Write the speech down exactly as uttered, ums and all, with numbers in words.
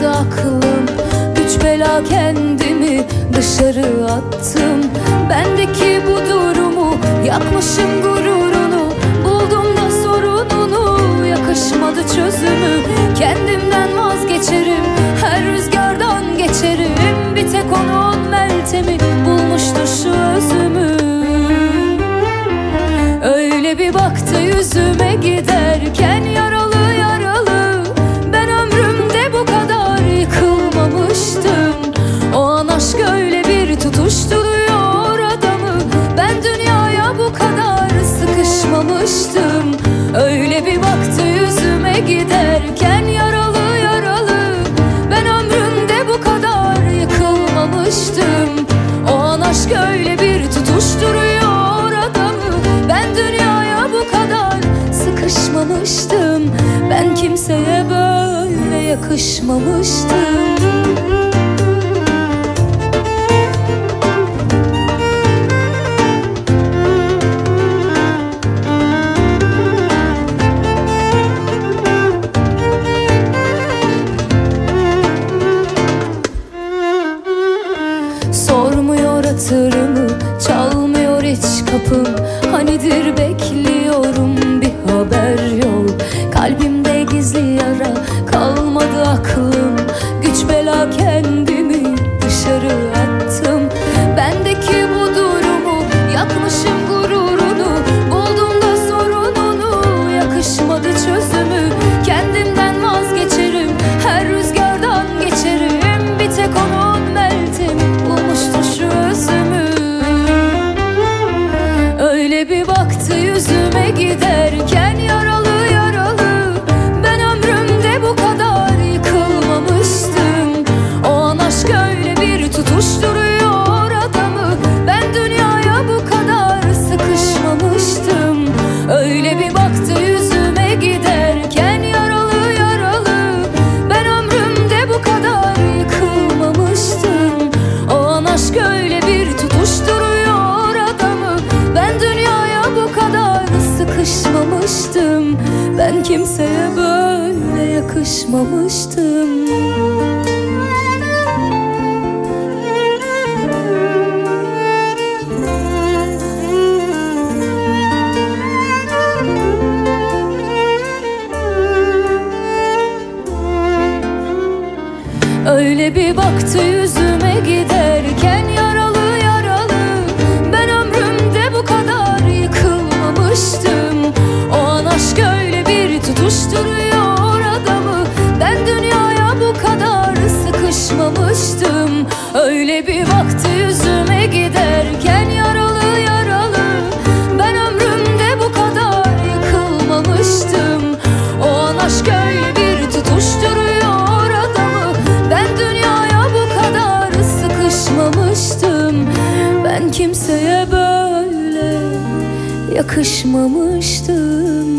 kalmadı aklım. Güç bela kendimi dışarı attım. Bendeki bu durumu yakmışım gururunu. Buldum da sorununu, yakışmadı çözümü. Kendimden vazgeçerim, her rüzgardan geçerim. Bir tek onun Meltem'i bulmuştu şu özümü. Öyle bir baktı yüzüme giderken yaralı yaralı. Ben ömrümde bu kadar yıkılmamıştım. O an aşk öyle bir tutuşturuyor adamı. Ben dünyaya bu kadar sıkışmamıştım. Öyle bir baktı yüzüme giderken yaralı yaralı. Ben ömrümde bu kadar yıkılmamıştım. O an aşk öyle bir tutuşturuyor adamı. Ben dünyaya bu kadar sıkışmamıştım. Ben kimseye böyle yakışmamıştım. Sormuyor hatırımı, çalmıyor hiç kapım. Hanidir bekliyorum, bir haber yok. Kalbimde gizli yara, kalmadı aklım. Güç bela kendimi dışarı attım. Bendeki bu durumu yakmışım gururunu. Buldum da sorununu, yakışmadı çözümü. Kendimden vazgeçerim, her rüzgardan geçerim. Bir tek onun Meltem'i bulmuştu şu özümü. Öyle bir baktı yüzüme giderken yaralı yaralı. Ben ömrümde bu kadar yıkılmamıştım. O an aşk öyle bir tutuşturuyor adamı. Ben dünyaya bu kadar sıkışmamıştım. Öyle bir baktı yüzüme giderken yaralı yaralı. Ben ömrümde bu kadar yıkılmamıştım. O an aşk öyle bir tutuşturuyor adamı. Ben dünyaya bu kadar sıkışmamıştım. Ben kimseye böyle yakışmamıştım. Öyle bir baktı yüzüme giderken yaralı yaralı. Ben ömrümde bu kadar yıkılmamıştım. O an aşk öyle bir tutuşturuyor adamı. Ben dünyaya bu kadar sıkışmamıştım. Öyle bir baktı yüzüme giderken yaralı yaralı. Ben ömrümde bu kadar yıkılmamıştım. O an aşk öyle bir tutuşturuyor adamı. Ben dünyaya bu kadar sıkışmamıştım. Ben kimseye böyle yakışmamıştım.